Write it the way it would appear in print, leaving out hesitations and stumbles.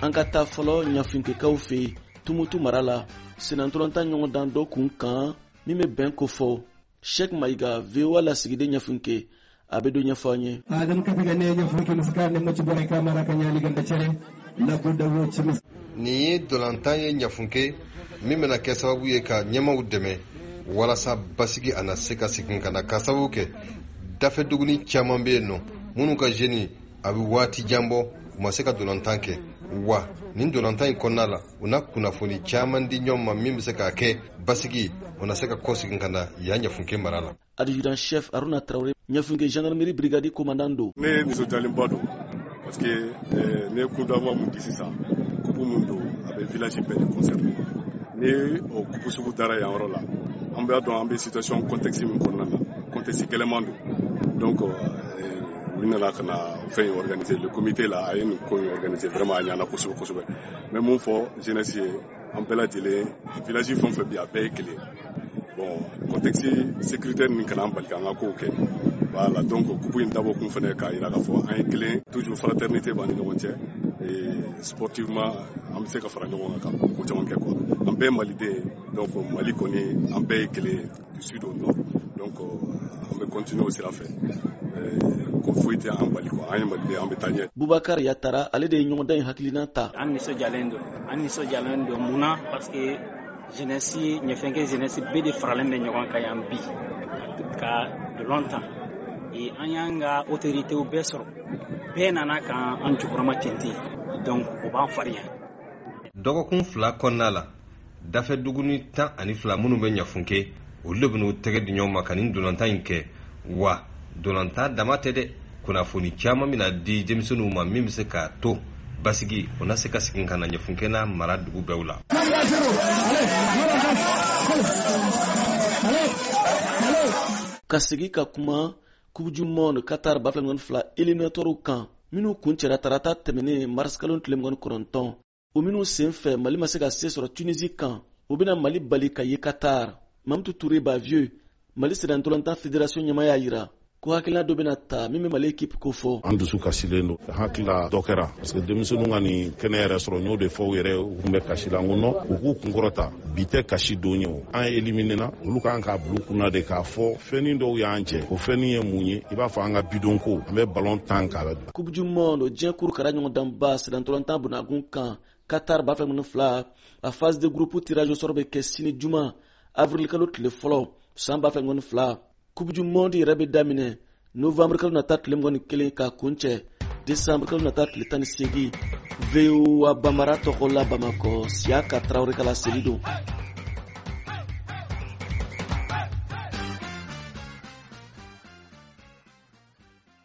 an ka taa fɔlɔ ɲafinkɛkaw fɛ Tumutu mara la senatolontan ɲɔgɔndan dɔ kun kan min bɛ bɛn ko fɔ. Sheikh Mayiga VOA lasigiden ɲafinkɛ a bɛ don ɲɛfɔ an ye. Nin ye dolantan ye ɲafunke min bɛna kɛ sababu ye ka ɲɛmaw dɛmɛ walasa basigi ana se ka segin ka na ka sababu kɛ dafe duguni caman bɛ yen nɔ minnu ka jeni a bɛ waati jan bɔ u ma se ka dolantan kɛ wa nin dolantan in kɔnɔna la u na kunnafoni caman di ɲɔgɔn ma min bɛ se ka kɛ basigi u na se ka kɔ segin ka na yan ɲafunke mara la. Adjudant chef Aruna Traoré ɲafunke gendarmerie brigade commandant do. Ne nisɔndiyalenba don parce que ne coup d'envoi mun di sisan kupu mun don a bɛ village bɛɛ de concerné ni o kupu sugu dara yan yɔrɔ la an bɛ dɔn an bɛ situation contexte min kɔnɔna na contexte gɛlɛman don donc u nana ka na fɛn organiser le comité la a ye nin ko organiser vraiment a ɲana kosɛbɛ kosɛbɛ mais mun fɔ jeunesse ye an bɛɛ lajɛlen village fɛn fɛn bi a bɛɛ ye kelen bon contexte sécuritaire nin kana an bali k'an ka kow kɛ voilà donc kupu in dabɔ kun fɛnɛ k'a yira k'a fɔ an ye kelen toujours fraternité b'an ni ɲɔgɔn cɛ et sportivement an bɛ se ka fara ɲɔgɔn kan ka ko caman kɛ quoi an bɛɛ ye maliden donc Mali kɔni an bɛɛ ye kelen du sud au nord donc an bɛ continuer o sira fɛ ko foyi tɛ an bali quoi an ye maliden an bɛ taa ɲɛ. Bubakar Yatara ale de ye ɲɔgɔndan in hakilina ta. An nisɔndiyalen don mun na parce que jeunesse ɲɛfɛnkɛ jeunesse bɛɛ de faralen bɛ ɲɔgɔn kan yan bi ka de longtemps et an y'an ka autorité bɛɛ sɔrɔ bɛɛ nana kan an jukɔrɔma tenti donc o b'an farinya. Dɔgɔkun 2 kɔnɔna la dafe duguni 12 minnu bɛ ɲafunke olu de bɛn'u tɛgɛ di ɲɔgɔn ma ka nin dolantan in kɛ wa dolantan dama tɛ dɛ kunnafoni caman bɛna di denmisɛnninw ma min bɛ se k'a to basigi o na se ka segin ka na ɲafunke n'a mara dugu bɛɛw la. Ka segi ka kuma Coupe du Monde Qatar 2022 éliminateurs kan minnu kun cɛra tarata tɛmɛnen mars kalo tile 29 o minnu sen fɛ Mali ma se ka se sɔrɔ Tunisie kan o bɛna Mali bali ka ye Qatar. Mamadou Touré ba vieux Mali senatolontan fédération ɲɛmaya yira ko hakilina dɔ bɛna ta min bɛ Mali équipe ko fɔ. An dusu kasilen don hakilila dɔ kɛra parce que denmisɛnninw ka nin kɛnɛ yɛrɛ sɔrɔ n y'o de fɔ u yɛrɛ u tun bɛ kasi la n ko non u k'u kunkɔrɔta bi tɛ kasi don ye o an ye éliminer na olu kan k'a bila u kunna de k'a fɔ fɛnnin dɔw y'an cɛ o fɛnnin ye mun ye i b'a fɔ an ka bidon ko an bɛ ballon tan k'a la. Coupe du Monde diɲɛ kuru kɛra ɲɔgɔndanba senatolontan bunakun kan Qatar 2022 a phase de groupe tirage au sort bɛ kɛ sini juma avril kalo tile fɔlɔ san 2022 Coupe du Monde yɛrɛ bɛ daminɛ novembre kalo nata tile 21 ka kuncɛ décembre kalo nata tile 18 VOA Bamara tɔgɔ la Bamakɔ Siaka Traoré kala seli don.